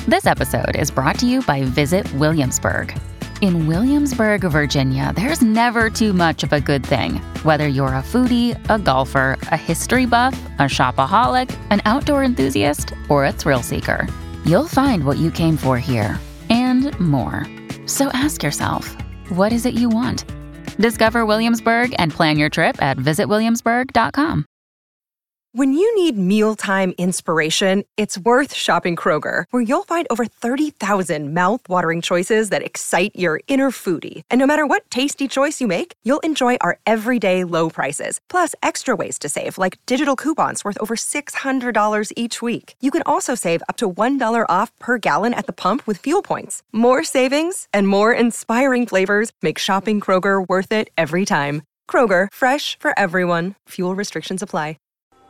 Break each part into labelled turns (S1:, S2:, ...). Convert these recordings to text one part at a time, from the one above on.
S1: This episode is brought to you by Visit Williamsburg. In Williamsburg, Virginia, there's never too much of a good thing. Whether you're a foodie, a golfer, a history buff, a shopaholic, an outdoor enthusiast, or a thrill seeker, you'll find what you came for here and more. So ask yourself, what is it you want? Discover Williamsburg and plan your trip at visitwilliamsburg.com.
S2: When you need mealtime inspiration, it's worth shopping Kroger, where you'll find over 30,000 mouth-watering choices that excite your inner foodie. And no matter what tasty choice you make, you'll enjoy our everyday low prices, plus extra ways to save, like digital coupons worth over $600 each week. You can also save up to $1 off per gallon at the pump with fuel points. More savings and more inspiring flavors make shopping Kroger worth it every time. Kroger, fresh for everyone. Fuel restrictions apply.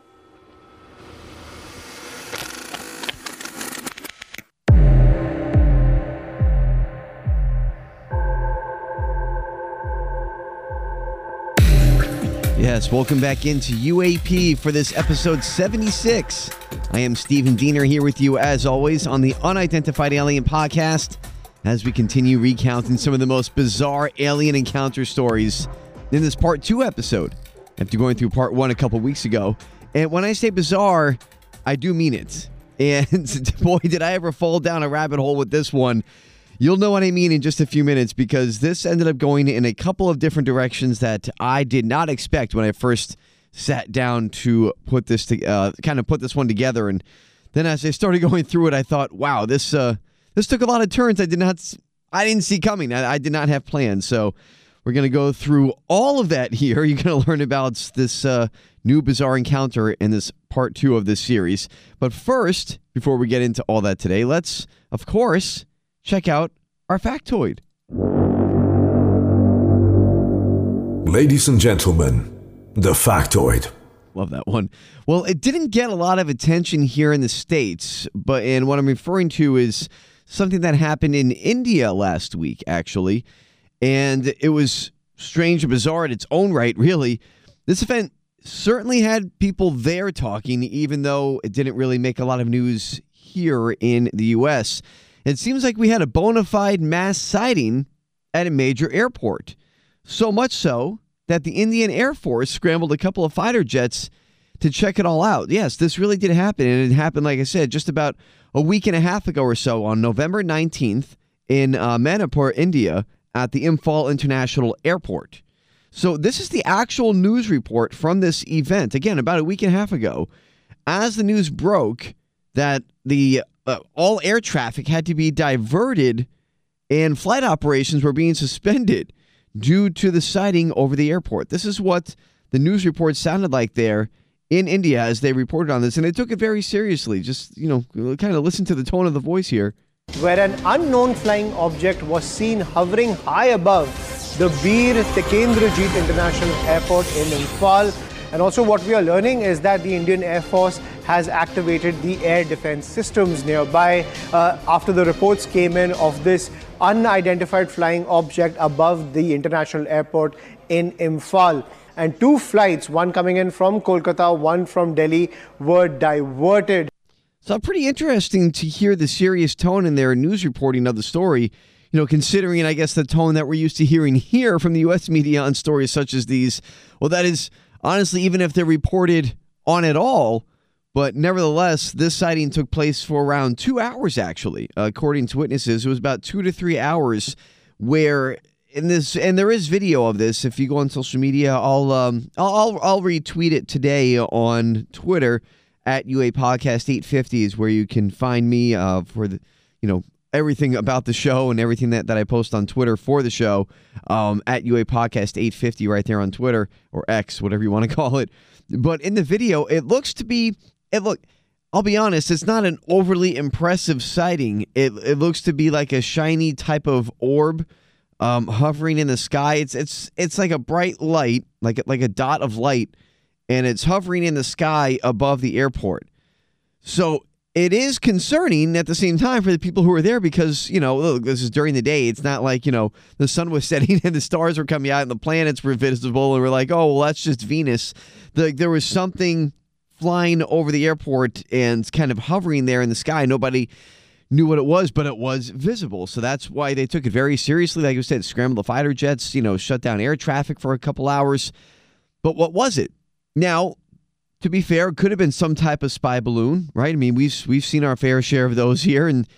S3: Yes, welcome back into UAP for this episode 76. I am Stephen Diener here with you, as always, on the Unidentified Alien Podcast, as we continue recounting some of the most bizarre alien encounter stories in this Part 2 episode, after going through Part 1 a couple weeks ago. And when I say bizarre, I do mean it. And boy, did I ever fall down a rabbit hole with this one. You'll know what I mean in just a few minutes, because this ended up going in a couple of different directions that I did not expect when I first sat down to put this put this one together. And then as I started going through it, I thought, wow, this took a lot of turns I didn't see coming. I did not have plans. So we're going to go through all of that here. You're going to learn about this new bizarre encounter in this Part 2 of this series. But first, before we get into all that today, let's, of course, check out our factoid.
S4: Ladies and gentlemen, the factoid.
S3: Love that one. Well, it didn't get a lot of attention here in the States, and what I'm referring to is something that happened in India last week, actually. And it was strange and bizarre in its own right, really. This event certainly had people there talking, even though it didn't really make a lot of news here in the U.S. It seems like we had a bona fide mass sighting at a major airport. So much so that the Indian Air Force scrambled a couple of fighter jets to check it all out. Yes, this really did happen. And it happened, like I said, just about a week and a half ago or so on November 19th in Manipur, India, at the Imphal International Airport. So this is the actual news report from this event. Again, about a week and a half ago, as the news broke that the all air traffic had to be diverted and flight operations were being suspended due to the sighting over the airport. This is what the news report sounded like there in India as they reported on this, and they took it very seriously. Just, kind of listen to the tone of the voice here.
S5: Where an unknown flying object was seen hovering high above the Bir Tikendrajit International Airport in Imphal. And also what we are learning is that the Indian Air Force has activated the air defense systems nearby after the reports came in of this unidentified flying object above the international airport in Imphal. And two flights, one coming in from Kolkata, one from Delhi, were diverted.
S3: So pretty interesting to hear the serious tone in their news reporting of the story, considering, I guess, the tone that we're used to hearing here from the U.S. media on stories such as these. Well, that is, honestly, even if they're reported on at all, but nevertheless, this sighting took place for around 2 hours, actually, according to witnesses. It was about 2 to 3 hours where in this, and there is video of this. If you go on social media, I'll retweet it today on Twitter at UA Podcast 850 is where you can find me for the, everything about the show and everything that I post on Twitter for the show at UA Podcast 850 right there on Twitter, or X, whatever you want to call it. But in the video, I'll be honest, it's not an overly impressive sighting. It looks to be like a shiny type of orb hovering in the sky. It's like a bright light, like a dot of light, and it's hovering in the sky above the airport. So it is concerning at the same time for the people who are there because, look, this is during the day. It's not like, the sun was setting and the stars were coming out and the planets were visible and we're like, oh, well, that's just Venus. There was something flying over the airport and kind of hovering there in the sky. Nobody knew what it was, but it was visible. So that's why they took it very seriously. Like I said, scrambled the fighter jets, shut down air traffic for a couple hours. But what was it? Now, to be fair, it could have been some type of spy balloon, right? I mean, we've seen our fair share of those here in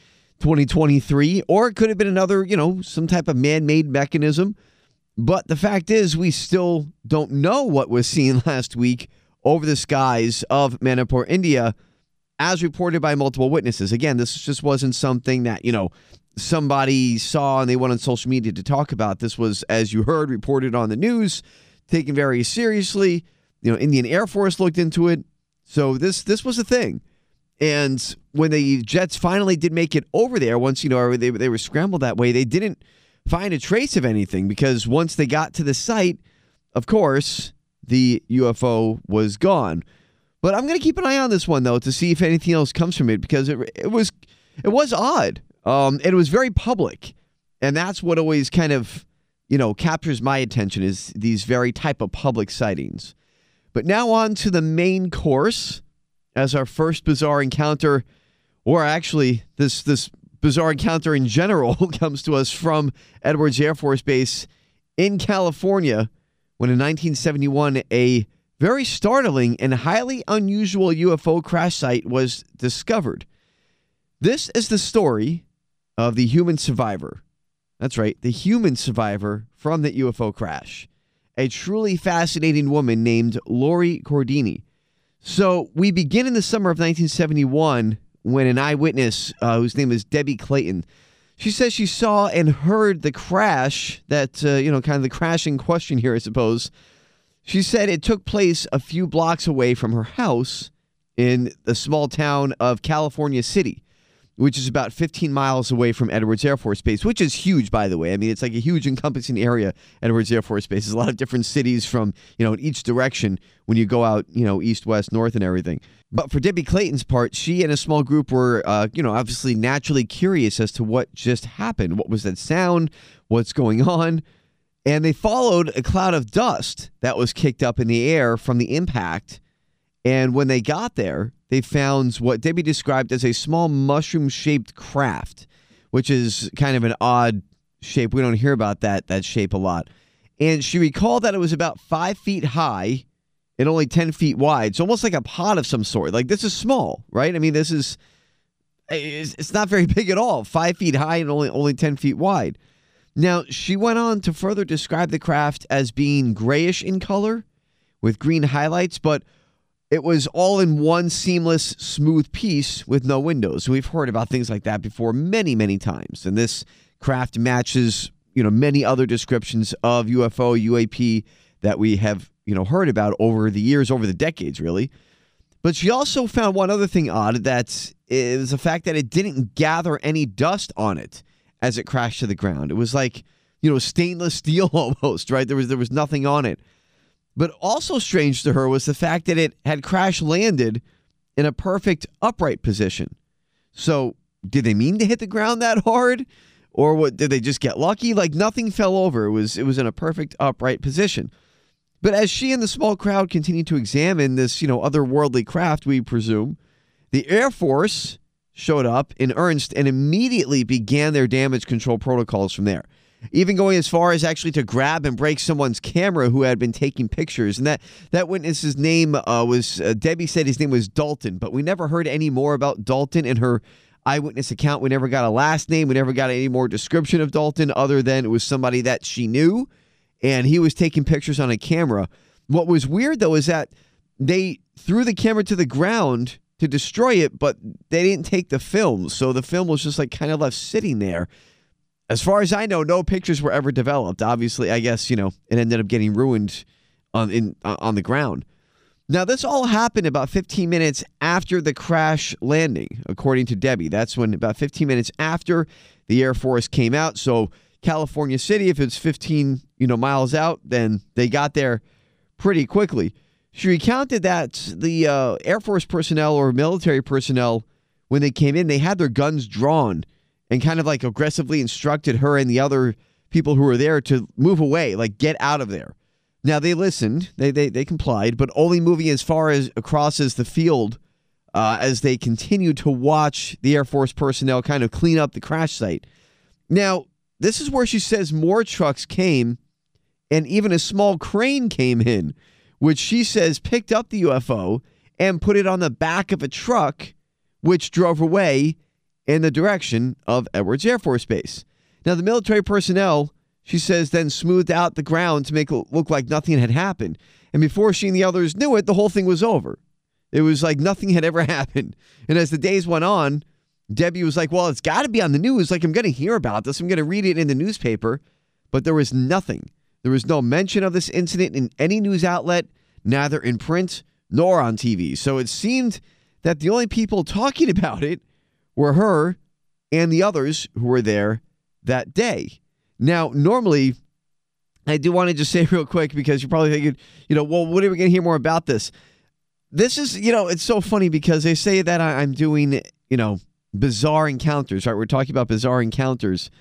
S3: 2023, or it could have been another, some type of man-made mechanism. But the fact is, we still don't know what was seen last week over the skies of Manipur, India, as reported by multiple witnesses. Again, this just wasn't something that, somebody saw and they went on social media to talk about. This was, as you heard, reported on the news, taken very seriously. Indian Air Force looked into it. So this was a thing. And when the jets finally did make it over there, once, they were scrambled that way, they didn't find a trace of anything, because once they got to the site, of course, the UFO was gone. But I'm going to keep an eye on this one, though, to see if anything else comes from it, because it was odd. It was very public. And that's what always kind of, captures my attention, is these very type of public sightings. But now on to the main course, as our first bizarre encounter, or actually this bizarre encounter in general, comes to us from Edwards Air Force Base in California, when in 1971, a very startling and highly unusual UFO crash site was discovered. This is the story of the human survivor. That's right, the human survivor from that UFO crash. A truly fascinating woman named Lori Cordini. So we begin in the summer of 1971 when an eyewitness, whose name is Debbie Clayton, she says she saw and heard the crash, that, kind of the crash in question here, I suppose. She said it took place a few blocks away from her house in the small town of California City, which is about 15 miles away from Edwards Air Force Base, which is huge, by the way. I mean, it's like a huge encompassing area, Edwards Air Force Base. There's a lot of different cities from, in each direction when you go out, east, west, north, and everything. But for Debbie Clayton's part, she and a small group were, obviously naturally curious as to what just happened. What was that sound? What's going on? And they followed a cloud of dust that was kicked up in the air from the impact. And when they got there, they found what Debbie described as a small mushroom-shaped craft, which is kind of an odd shape. We don't hear about that shape a lot. And she recalled that it was about 5 feet high and only 10 feet wide. So almost like a pod of some sort. Like, this is small, right? I mean, it's not very big at all. 5 feet high and only 10 feet wide. Now, she went on to further describe the craft as being grayish in color with green highlights, but it was all in one seamless, smooth piece with no windows. We've heard about things like that before many, many times. And this craft matches, many other descriptions of UFO, UAP that we have, heard about over the years, over the decades, really. But she also found one other thing odd, that is the fact that it didn't gather any dust on it as it crashed to the ground. It was like, stainless steel almost, right? There was nothing on it. But also strange to her was the fact that it had crash landed in a perfect upright position. So did they mean to hit the ground that hard? Or what, did they just get lucky? Like, nothing fell over. It was in a perfect upright position. But as she and the small crowd continued to examine this, otherworldly craft, we presume, the Air Force showed up in earnest and immediately began their damage control protocols from there. Even going as far as actually to grab and break someone's camera who had been taking pictures. And that witness's name was, Debbie said his name was Dalton, but we never heard any more about Dalton in her eyewitness account. We never got a last name. We never got any more description of Dalton other than it was somebody that she knew, and he was taking pictures on a camera. What was weird, though, is that they threw the camera to the ground to destroy it, but they didn't take the film. So the film was just like kind of left sitting there. As far as I know, no pictures were ever developed. Obviously, I guess, it ended up getting ruined on the ground. Now, this all happened about 15 minutes after the crash landing, according to Debbie. That's when, about 15 minutes after, the Air Force came out. So California City, if it's 15 miles out, then they got there pretty quickly. She recounted that the Air Force personnel or military personnel, when they came in, they had their guns drawn and kind of like aggressively instructed her and the other people who were there to move away, like get out of there. Now, they listened, they complied, but only moving as far as across as the field as they continue to watch the Air Force personnel kind of clean up the crash site. Now, this is where she says more trucks came and even a small crane came in, which she says picked up the UFO and put it on the back of a truck, which drove away in the direction of Edwards Air Force Base. Now, the military personnel, she says, then smoothed out the ground to make it look like nothing had happened. And before she and the others knew it, the whole thing was over. It was like nothing had ever happened. And as the days went on, Debbie was like, well, it's got to be on the news. Like, I'm going to hear about this. I'm going to read it in the newspaper. But there was nothing. There was no mention of this incident in any news outlet, neither in print nor on TV. So it seemed that the only people talking about it were her and the others who were there that day. Now, normally, I do want to just say real quick, because you're probably thinking, well, when are we going to hear more about this? This is, it's so funny because they say that I'm doing, bizarre encounters, right? We're talking about bizarre encounters.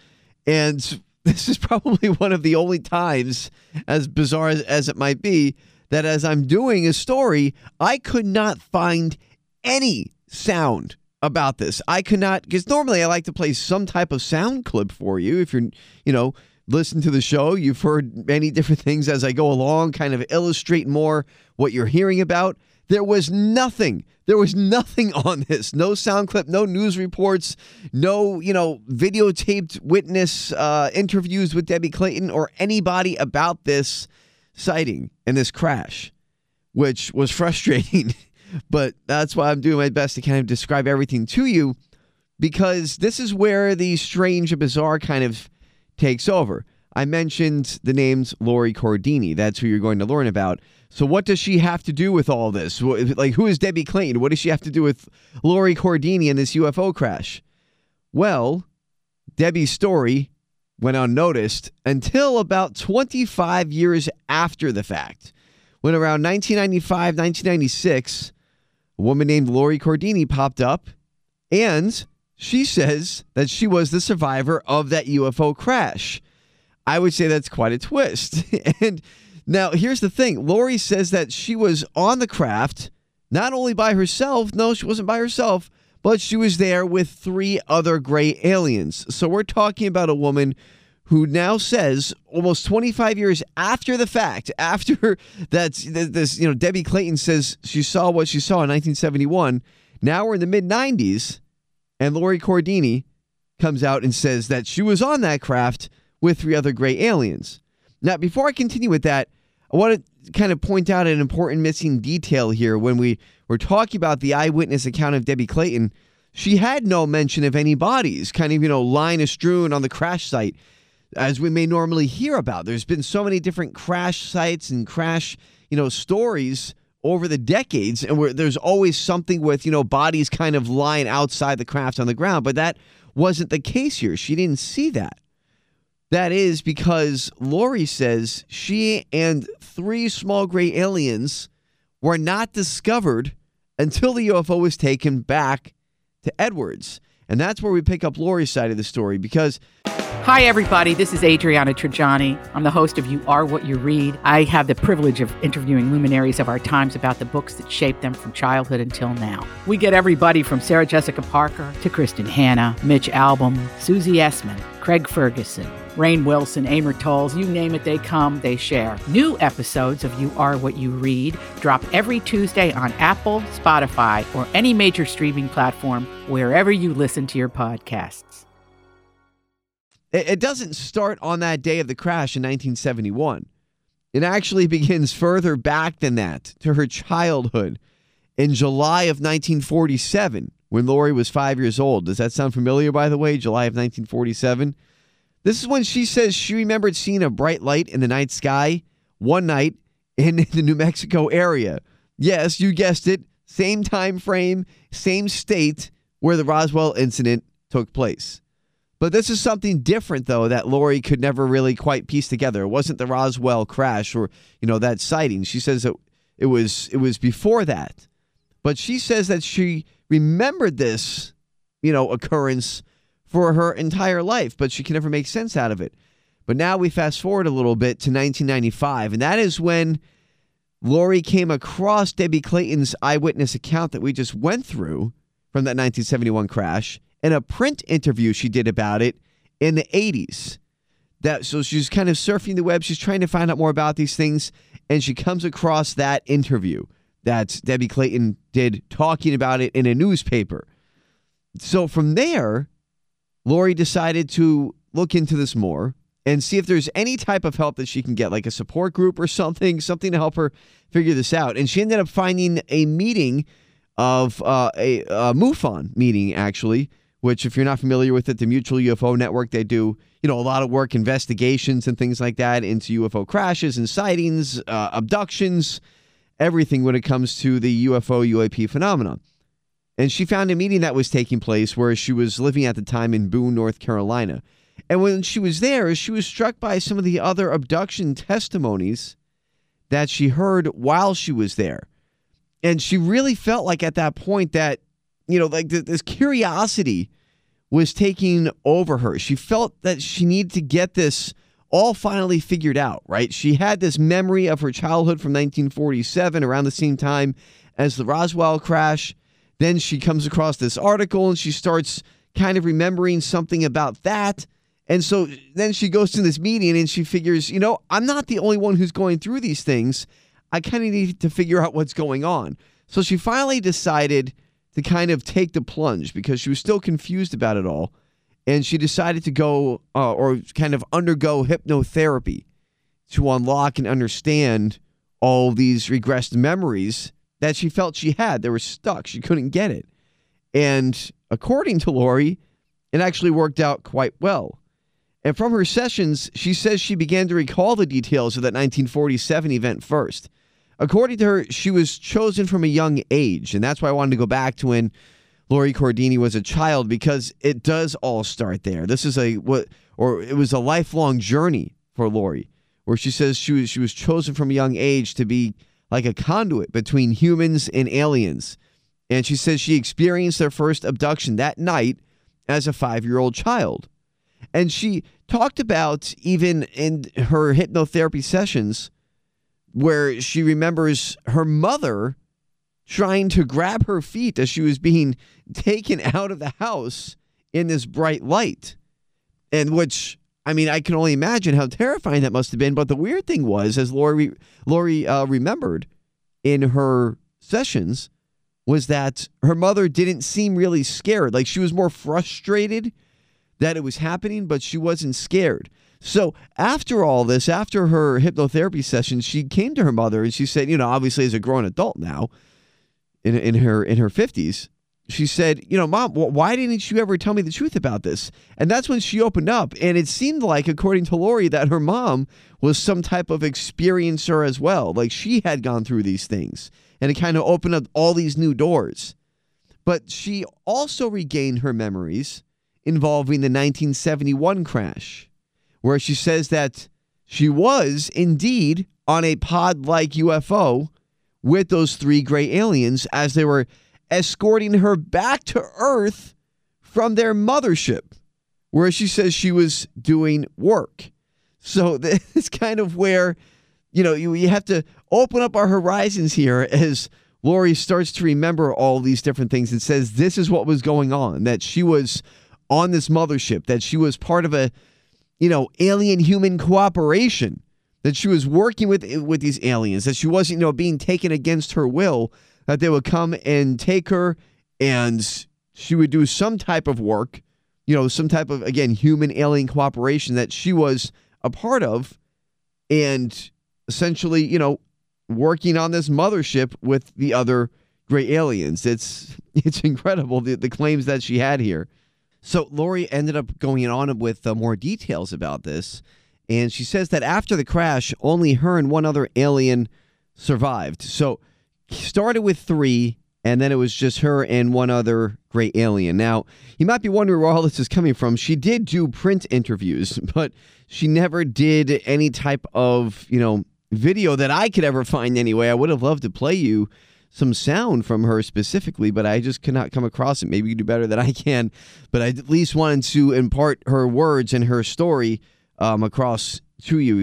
S3: And this is probably one of the only times, as bizarre as it might be, that as I'm doing a story, I could not find any sound about this. I could not, because normally I like to play some type of sound clip for you. If you're, listen to the show, you've heard many different things as I go along, kind of illustrate more what you're hearing about. There was nothing. There was nothing on this. No sound clip, no news reports, no, videotaped witness interviews with Debbie Clayton or anybody about this sighting and this crash, which was frustrating. But that's why I'm doing my best to kind of describe everything to you, because this is where the strange and bizarre kind of takes over. I mentioned the names Lori Cordini. That's who you're going to learn about. So what does she have to do with all this? Like, who is Debbie Clayton? What does she have to do with Lori Cordini and this UFO crash? Well, Debbie's story went unnoticed until about 25 years after the fact, when around 1995, 1996, a woman named Lori Cordini popped up, and she says that she was the survivor of that UFO crash. I would say that's quite a twist. And now, here's the thing. Lori says that she was on the craft, not only by herself. No, she wasn't by herself, but she was there with 3 other gray aliens. So we're talking about a woman who now says, almost 25 years after the fact, after this, Debbie Clayton says she saw what she saw in 1971. Now we're in the mid-90s, and Lori Cordini comes out and says that she was on that craft with 3 other gray aliens. Now, before I continue with that, I want to kind of point out an important missing detail here. When we were talking about the eyewitness account of Debbie Clayton, she had no mention of any bodies, kind of, lying strewn on the crash site, as we may normally hear about. There's been so many different crash sites and crash, stories over the decades, and where there's always something with, bodies kind of lying outside the craft on the ground. But that wasn't the case here. She didn't see that. That is because Lori says she and 3 small gray aliens were not discovered until the UFO was taken back to Edwards. And that's where we pick up Lori's side of the story, because...
S6: Hi, everybody. This is Adriana Trajani. I'm the host of You Are What You Read. I have the privilege of interviewing luminaries of our times about the books that shaped them from childhood until now. We get everybody from Sarah Jessica Parker to Kristen Hanna, Mitch Albom, Susie Essman, Craig Ferguson, Rainn Wilson, Amor Tolls, you name it, they come, they share. New episodes of You Are What You Read drop every Tuesday on Apple, Spotify, or any major streaming platform wherever you listen to your podcasts.
S3: It doesn't start on that day of the crash in 1971. It actually begins further back than that, to her childhood, in July of 1947, when Lori was 5 years old. Does that sound familiar, by the way? July of 1947? This is when she says she remembered seeing a bright light in the night sky one night in the New Mexico area. Yes, you guessed it. Same time frame, same state where the Roswell incident took place. But this is something different, though, that Lori could never really quite piece together. It wasn't the Roswell crash or, that sighting. She says that it was before that. But she says that she remembered this, occurrence for her entire life, but she can never make sense out of it. But now we fast forward a little bit to 1995, and that is when Lori came across Debbie Clayton's eyewitness account that we just went through from that 1971 crash in a print interview she did about it in the 80s. So she's kind of surfing the web. She's trying to find out more about these things, and she comes across that interview that Debbie Clayton did talking about it in a newspaper. So from there, Lori decided to look into this more and see if there's any type of help that she can get, like a support group or something to help her figure this out. And she ended up finding a meeting of a MUFON meeting, actually, which, if you're not familiar with it, the Mutual UFO Network, they do, a lot of work, investigations and things like that into UFO crashes and sightings, abductions, everything when it comes to the UFO UAP phenomenon. And she found a meeting that was taking place where she was living at the time in Boone, North Carolina. And when she was there, she was struck by some of the other abduction testimonies that she heard while she was there. And she really felt like at that point that, this curiosity was taking over her. She felt that she needed to get this all finally figured out, right? She had this memory of her childhood from 1947, around the same time as the Roswell crash. Then she comes across this article and she starts kind of remembering something about that. And so then she goes to this meeting and she figures, I'm not the only one who's going through these things. I kind of need to figure out what's going on. So she finally decided to kind of take the plunge because she was still confused about it all. And she decided to go or kind of undergo hypnotherapy to unlock and understand all these regressed memories that she felt she had. They were stuck. She couldn't get it. And according to Lori, it actually worked out quite well. And from her sessions, she says she began to recall the details of that 1947 event first. According to her, she was chosen from a young age. And that's why I wanted to go back to when Lori Cordini was a child, because it does all start there. This is it was a lifelong journey for Lori, where she says she was chosen from a young age to be like a conduit between humans and aliens. And she says she experienced their first abduction that night as a 5-year-old child. And she talked about, even in her hypnotherapy sessions, where she remembers her mother trying to grab her feet as she was being taken out of the house in this bright light. And which, I can only imagine how terrifying that must have been. But the weird thing was, as Lori remembered in her sessions, was that her mother didn't seem really scared. Like, she was more frustrated that it was happening, but she wasn't scared. So after all this, after her hypnotherapy session, she came to her mother and she said, obviously as a grown adult now, in her 50s, she said, Mom, why didn't you ever tell me the truth about this? And that's when she opened up. And it seemed like, according to Lori, that her mom was some type of experiencer as well. Like, she had gone through these things. And it kind of opened up all these new doors. But she also regained her memories involving the 1971 crash, where she says that she was indeed on a pod-like UFO with those 3 gray aliens as they were escorting her back to Earth from their mothership, where she says she was doing work. So this is kind of where, you have to open up our horizons here as Lori starts to remember all these different things and says this is what was going on, that she was on this mothership, that she was part of a, alien-human cooperation, that she was working with these aliens, that she wasn't, being taken against her will, that they would come and take her and she would do some type of work, some type of, again, human-alien cooperation that she was a part of, and essentially, working on this mothership with the other gray aliens. It's incredible, the claims that she had here. So Lori ended up going on with more details about this, and she says that after the crash, only her and one other alien survived. So started with 3, and then it was just her and one other gray alien. Now, you might be wondering where all this is coming from. She did do print interviews, but she never did any type of, video that I could ever find anyway. I would have loved to play you some sound from her specifically, but I just cannot come across it. Maybe you do better than I can, but I at least wanted to impart her words and her story across to you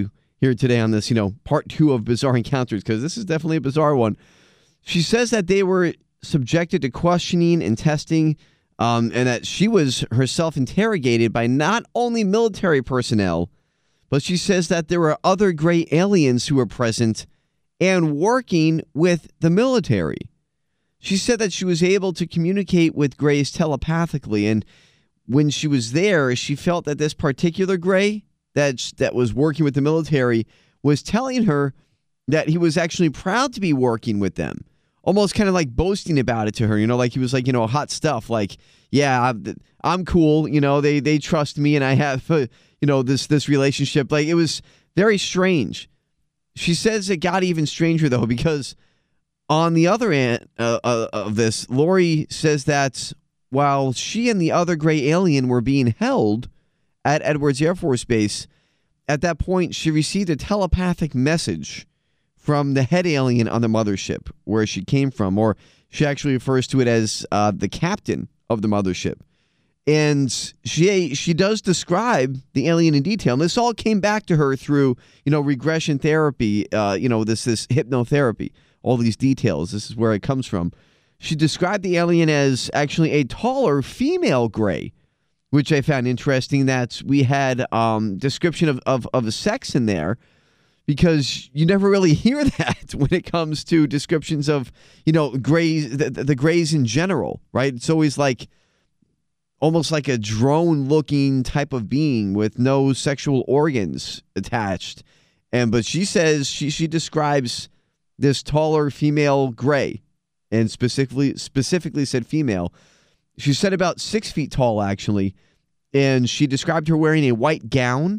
S3: here today on this, part 2 of Bizarre Encounters, because this is definitely a bizarre one. She says that they were subjected to questioning and testing, and that she was herself interrogated by not only military personnel, but she says that there were other gray aliens who were present and working with the military. She said that she was able to communicate with grays telepathically, and when she was there, she felt that this particular gray that was working with the military was telling her that he was actually proud to be working with them, almost kind of like boasting about it to her, like he was like, hot stuff, like, yeah, I'm cool, they trust me and I have, this relationship. Like, it was very strange. She says it got even stranger, though, because on the other end of this, Lori says that while she and the other gray alien were being held at Edwards Air Force Base, at that point, she received a telepathic message from the head alien on the mothership where she came from, or she actually refers to it as the captain of the mothership. And she does describe the alien in detail. And this all came back to her through, regression therapy, this hypnotherapy, all these details. This is where it comes from. She described the alien as actually a taller female gray, which I found interesting that we had description of a sex in there, because you never really hear that when it comes to descriptions of, grays, the grays in general, right? It's always like almost like a drone-looking type of being with no sexual organs attached. But she says she describes this taller female gray, and specifically said female. She said about 6 feet tall, actually, and she described her wearing a white gown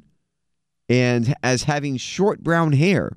S3: and as having short brown hair.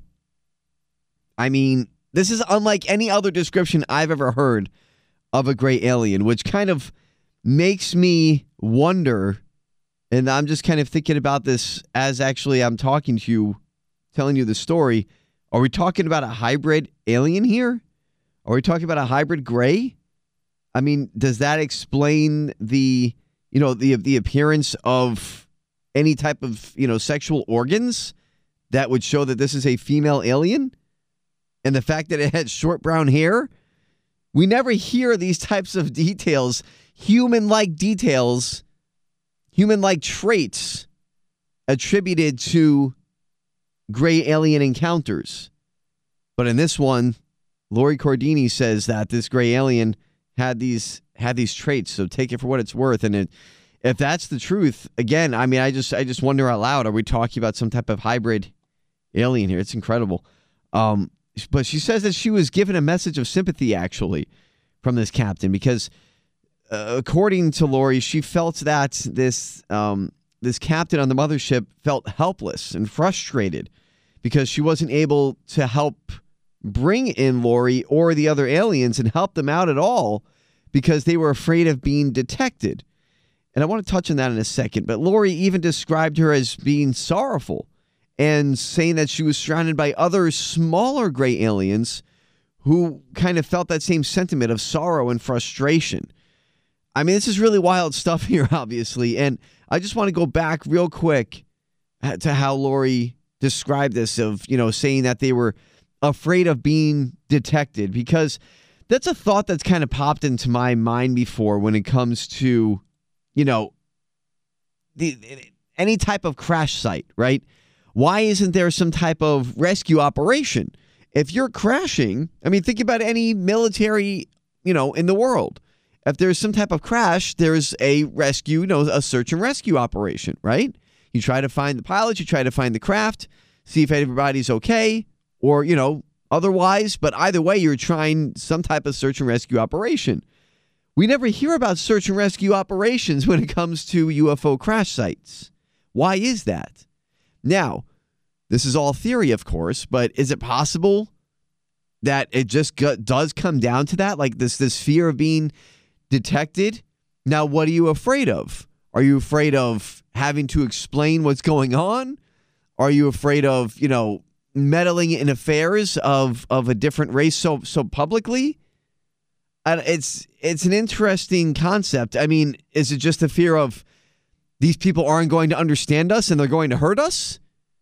S3: I mean, this is unlike any other description I've ever heard of a gray alien, which kind of makes me wonder, and I'm just kind of thinking about this as actually I'm talking to you, telling you the story. Are we talking about a hybrid alien here? Are we talking about a hybrid gray? I mean, does that explain the appearance of any type of, sexual organs that would show that this is a female alien? And the fact that it had short brown hair? We never hear these types of details, human-like details, human-like traits attributed to gray alien encounters. But in this one, Lori Cordini says that this gray alien had these traits, so take it for what it's worth. And if that's the truth, again, I mean, I just wonder out loud, are we talking about some type of hybrid alien here? It's incredible. But she says that she was given a message of sympathy, actually, from this captain, because according to Lori, she felt that this captain on the mothership felt helpless and frustrated because she wasn't able to help bring in Lori or the other aliens and help them out at all because they were afraid of being detected. And I want to touch on that in a second, but Lori even described her as being sorrowful and saying that she was surrounded by other smaller gray aliens who kind of felt that same sentiment of sorrow and frustration. I mean, this is really wild stuff here, obviously, and I just want to go back real quick to how Lori described this of, saying that they were afraid of being detected, because that's a thought that's kind of popped into my mind before when it comes to, any type of crash site, right? Why isn't there some type of rescue operation? If you're crashing, I mean, think about any military, in the world. If there's some type of crash, there's a rescue, a search and rescue operation, right? You try to find the pilot, you try to find the craft, see if everybody's okay, or, otherwise. But either way, you're trying some type of search and rescue operation. We never hear about search and rescue operations when it comes to UFO crash sites. Why is that? Now, this is all theory, of course, but is it possible that it just does come down to that? Like this fear of being detected? Now, what are you afraid of? Are you afraid of having to explain what's going on? Are you afraid of, meddling in affairs of a different race so publicly? And it's an interesting concept. I mean, is it just the fear of these people aren't going to understand us and they're going to hurt us?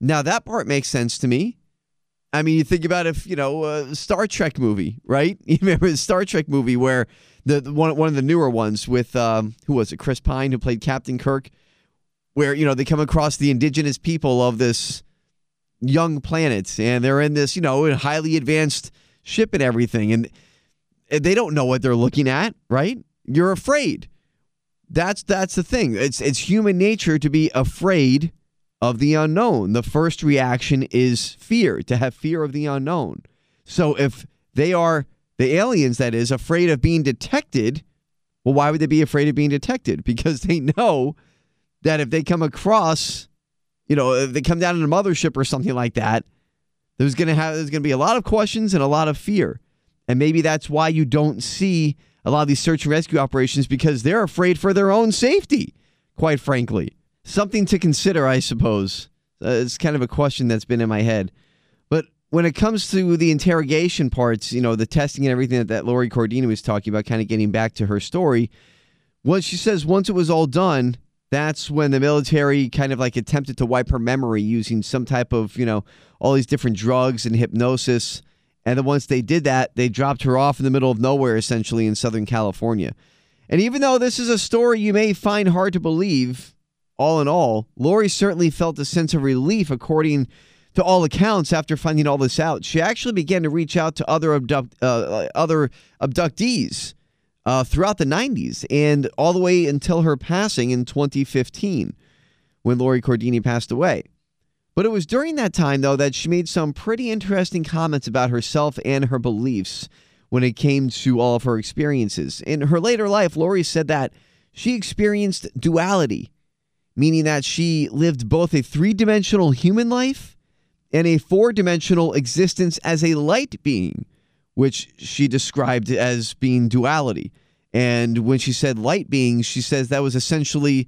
S3: Now, that part makes sense to me. I mean, you think about if, a Star Trek movie, right? You remember the Star Trek movie where the one of the newer ones with, who was it, Chris Pine, who played Captain Kirk, where, they come across the indigenous people of this young planet, and they're in this, highly advanced ship and everything, and they don't know what they're looking at, right? You're afraid. That's the thing. It's human nature to be afraid of the unknown. The first reaction is fear, to have fear of the unknown. So if they are, the aliens that is, afraid of being detected, well, why would they be afraid of being detected? Because they know that if they come across, if they come down in a mothership or something like that, there's going to be a lot of questions and a lot of fear. And maybe that's why you don't see a lot of these search and rescue operations, because they're afraid for their own safety, quite frankly. Something to consider, I suppose. It's kind of a question that's been in my head. But when it comes to the interrogation parts, the testing and everything that Lori Cordini was talking about, kind of getting back to her story, what she says, once it was all done, that's when the military kind of like attempted to wipe her memory using some type of, all these different drugs and hypnosis. And then once they did that, they dropped her off in the middle of nowhere, essentially, in Southern California. And even though this is a story you may find hard to believe, all in all, Lori certainly felt a sense of relief, according to all accounts, after finding all this out. She actually began to reach out to other abductees throughout the 90s and all the way until her passing in 2015, when Lori Cordini passed away. But it was during that time, though, that she made some pretty interesting comments about herself and her beliefs when it came to all of her experiences. In her later life, Lori said that she experienced duality, meaning that she lived both a three-dimensional human life and a four-dimensional existence as a light being, which she described as being duality. And when she said light being, she says that was essentially,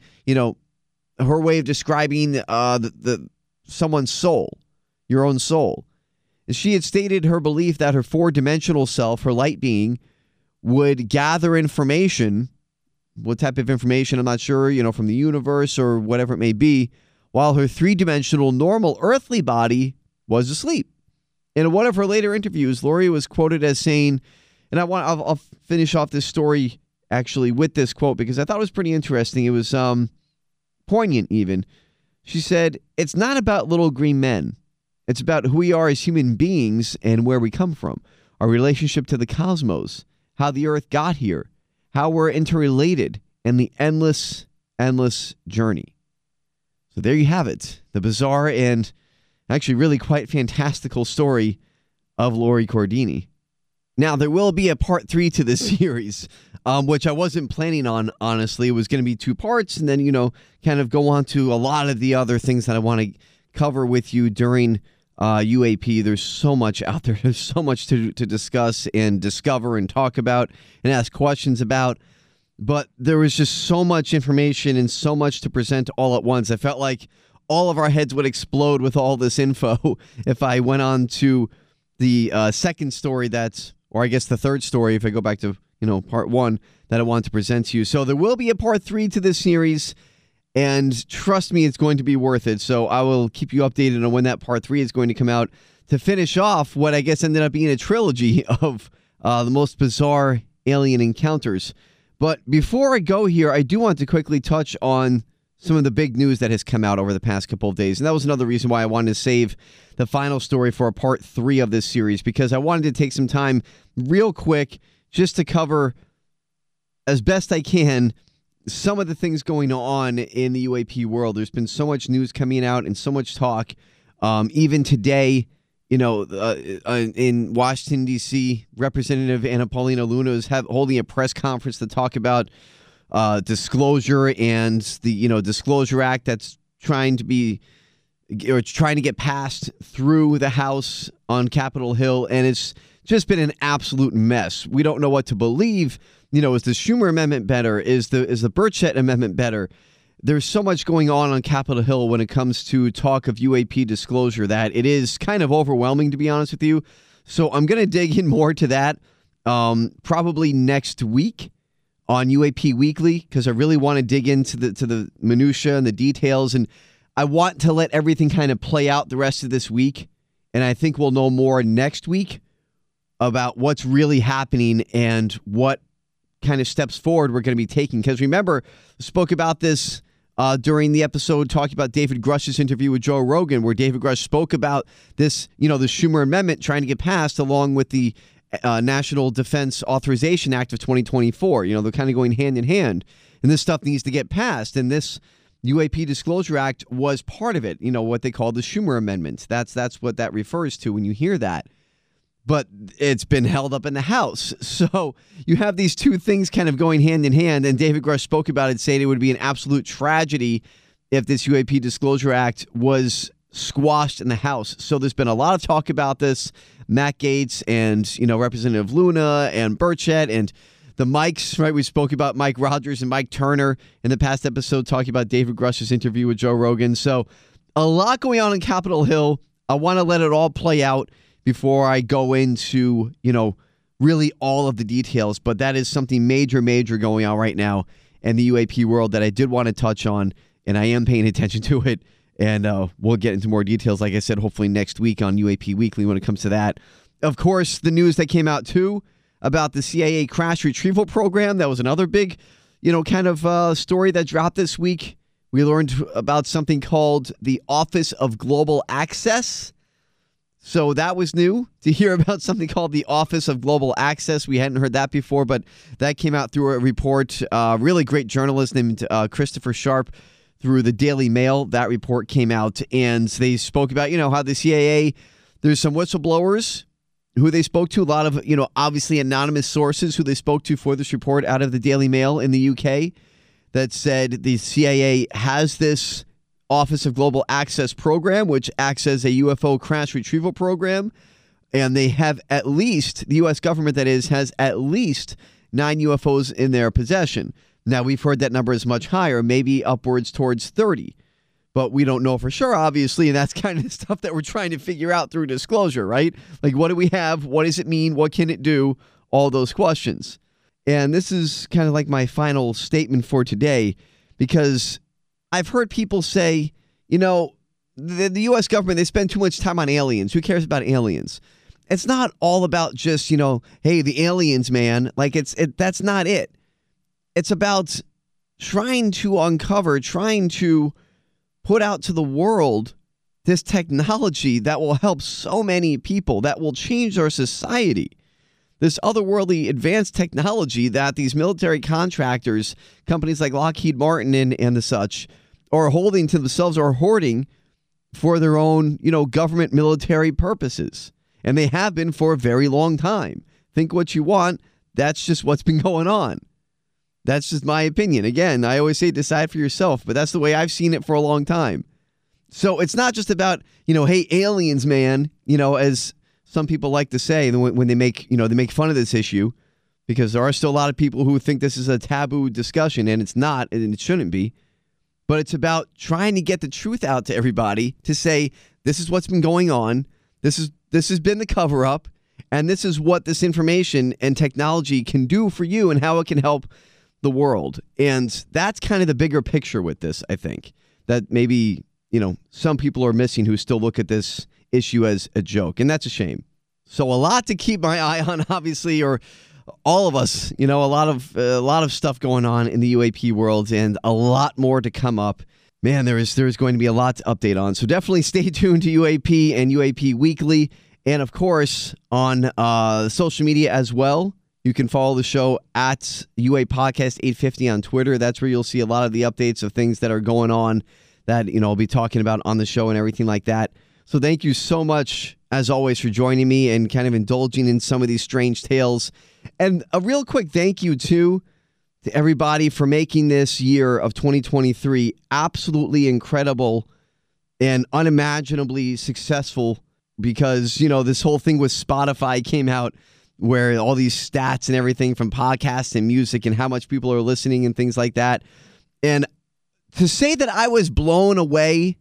S3: her way of describing someone's soul, your own soul. And she had stated her belief that her four-dimensional self, her light being, would gather information. What type of information, I'm not sure, from the universe or whatever it may be, while her three-dimensional normal earthly body was asleep. In one of her later interviews, Lori was quoted as saying, and I'll finish off this story actually with this quote because I thought it was pretty interesting. It was poignant even. She said, "It's not about little green men. It's about who we are as human beings and where we come from, our relationship to the cosmos, how the earth got here, how we're interrelated, and the endless journey." So there you have it. The bizarre and actually really quite fantastical story of Lori Cordini. Now, there will be a part 3 to this series, which I wasn't planning on, honestly. It was going to be 2 parts and then, kind of go on to a lot of the other things that I want to cover with you during UAP. There's so much out there. There's so much to discuss and discover and talk about and ask questions about. But there was just so much information and so much to present all at once. I felt like all of our heads would explode with all this info if I went on to the second story or I guess the third story, if I go back to, part 1 that I wanted to present to you. So there will be a part 3 to this series. And trust me, it's going to be worth it. So I will keep you updated on when that part 3 is going to come out to finish off what I guess ended up being a trilogy of the most bizarre alien encounters. But before I go here, I do want to quickly touch on some of the big news that has come out over the past couple of days. And that was another reason why I wanted to save the final story for a part 3 of this series, because I wanted to take some time real quick just to cover as best I can some of the things going on in the UAP world. There's been so much news coming out and so much talk. Even today, in Washington, D.C., Representative Anna Paulina Luna is holding a press conference to talk about disclosure and the Disclosure Act that's trying to get passed through the House on Capitol Hill, and it's just been an absolute mess. We don't know what to believe. Is the Schumer amendment better? Is the Burchett amendment better? There's so much going on Capitol Hill when it comes to talk of UAP disclosure that it is kind of overwhelming, to be honest with you. So I'm going to dig in more to that probably next week on UAP Weekly, because I really want to dig into the minutia and the details. And I want to let everything kind of play out the rest of this week. And I think we'll know more next week about what's really happening and what kind of steps forward we're going to be taking. Because remember, I spoke about this during the episode talking about David Grush's interview with Joe Rogan, where David Grush spoke about this, the Schumer Amendment trying to get passed along with the National Defense Authorization Act of 2024. They're kind of going hand in hand. And this stuff needs to get passed. And this UAP Disclosure Act was part of it, what they call the Schumer Amendment. That's what that refers to when you hear that. But it's been held up in the House. So you have these two things kind of going hand in hand. And David Grush spoke about it, saying it would be an absolute tragedy if this UAP Disclosure Act was squashed in the House. So there's been a lot of talk about this. Matt Gaetz and, Representative Luna and Burchett and the Mikes, right? We spoke about Mike Rogers and Mike Turner in the past episode, talking about David Grush's interview with Joe Rogan. So a lot going on in Capitol Hill. I want to let it all play out before I go into, really all of the details. But that is something major going on right now in the UAP world that I did want to touch on, and I am paying attention to it. And we'll get into more details, like I said, hopefully next week on UAP Weekly when it comes to that. Of course, the news that came out, too, about the CIA crash retrieval program. That was another big, kind of story that dropped this week. We learned about something called the Office of Global Access. So that was new to hear about something called the Office of Global Access. We hadn't heard that before, but that came out through a report. Really great journalist named Christopher Sharp through the Daily Mail. That report came out, and they spoke about, how the CIA, there's some whistleblowers who they spoke to, a lot of, obviously anonymous sources who they spoke to for this report out of the Daily Mail in the UK that said the CIA has this Office of Global Access program, which acts as a UFO crash retrieval program. And they have at least, the U.S. government that is, has at least 9 UFOs in their possession. Now, we've heard that number is much higher, maybe upwards towards 30. But we don't know for sure, obviously, and that's kind of the stuff that we're trying to figure out through disclosure, right? Like, what do we have? What does it mean? What can it do? All those questions. And this is kind of like my final statement for today, because I've heard people say, the U.S. government, they spend too much time on aliens. Who cares about aliens? It's not all about just, hey, the aliens, man. Like, that's not it. It's about trying to uncover, trying to put out to the world this technology that will help so many people, that will change our society. This otherworldly advanced technology that these military contractors, companies like Lockheed Martin and the such, are holding to themselves or hoarding for their own, government military purposes. And they have been for a very long time. Think what you want. That's just what's been going on. That's just my opinion. Again, I always say decide for yourself, but that's the way I've seen it for a long time. So it's not just about, hey, aliens, man, as some people like to say when they make, they make fun of this issue, because there are still a lot of people who think this is a taboo discussion, and it's not, and it shouldn't be. But it's about trying to get the truth out to everybody to say, this is what's been going on. This has been the cover up, and this is what this information and technology can do for you and how it can help the world. And that's kind of the bigger picture with this, I think, that maybe, some people are missing who still look at this issue as a joke. And that's a shame. So a lot to keep my eye on, obviously, or all of us, a lot of stuff going on in the UAP world, and a lot more to come up. Man, there is going to be a lot to update on. So definitely stay tuned to UAP and UAP Weekly. And of course, on social media as well. You can follow the show at UA Podcast 850 on Twitter. That's where you'll see a lot of the updates of things that are going on that, I'll be talking about on the show and everything like that. So thank you so much, as always, for joining me and kind of indulging in some of these strange tales. And a real quick thank you, too, to everybody for making this year of 2023 absolutely incredible and unimaginably successful, because, this whole thing with Spotify came out, where all these stats and everything from podcasts and music and how much people are listening and things like that. And to say that I was blown away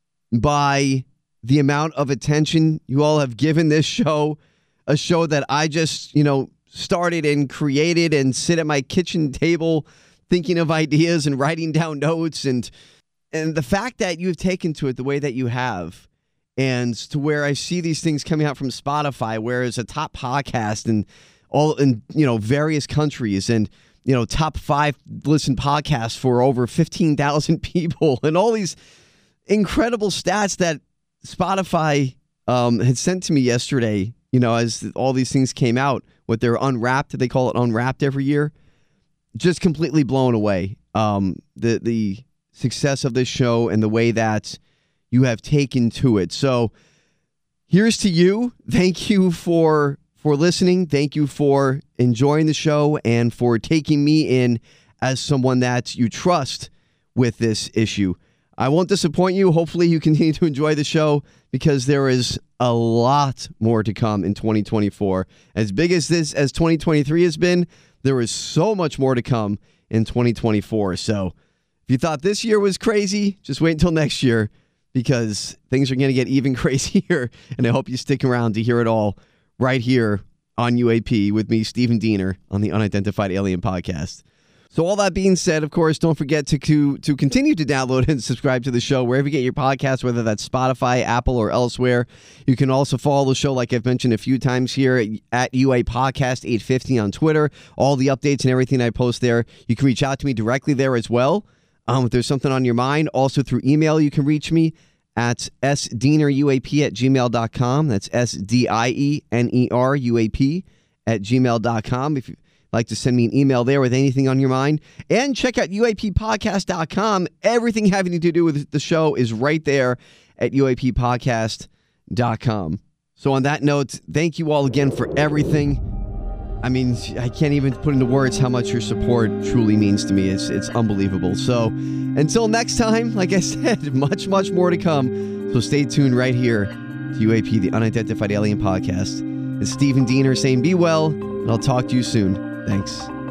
S3: by the amount of attention you all have given this show, a show that I just, started and created and sit at my kitchen table thinking of ideas and writing down notes. And And the fact that you've taken to it the way that you have, and to where I see these things coming out from Spotify, where it's a top podcast in various countries, and top 5 listen podcasts for over 15,000 people, and all these incredible stats that Spotify had sent to me yesterday. As all these things came out, with their Unwrapped, they call it Unwrapped every year. Just completely blown away. The success of this show and the way that you have taken to it. So here's to you. Thank you for listening. Thank you for enjoying the show and for taking me in as someone that you trust with this issue. I won't disappoint you. Hopefully you continue to enjoy the show, because there is a lot more to come in 2024. As big as 2023 has been, there is so much more to come in 2024. So if you thought this year was crazy, just wait until next year, because things are going to get even crazier. And I hope you stick around to hear it all right here on UAP with me, Stephen Diener, on the Unidentified Alien Podcast. So all that being said, of course, don't forget to continue to download and subscribe to the show wherever you get your podcasts, whether that's Spotify, Apple, or elsewhere. You can also follow the show, like I've mentioned a few times here, at UA Podcast 850 on Twitter. All the updates and everything I post there. You can reach out to me directly there as well. If there's something on your mind, also through email, you can reach me at sdieneruap@gmail.com. That's sdieneruap@gmail.com. If you like to send me an email there with anything on your mind. And check out uappodcast.com. Everything having to do with the show is right there at uappodcast.com. So on that note, thank you all again for everything. I mean, I can't even put into words how much your support truly means to me. It's unbelievable. So until next time, like I said, much, much more to come. So stay tuned right here to UAP, the Unidentified Alien Podcast. It's Stephen Diener saying be well, and I'll talk to you soon. Thanks.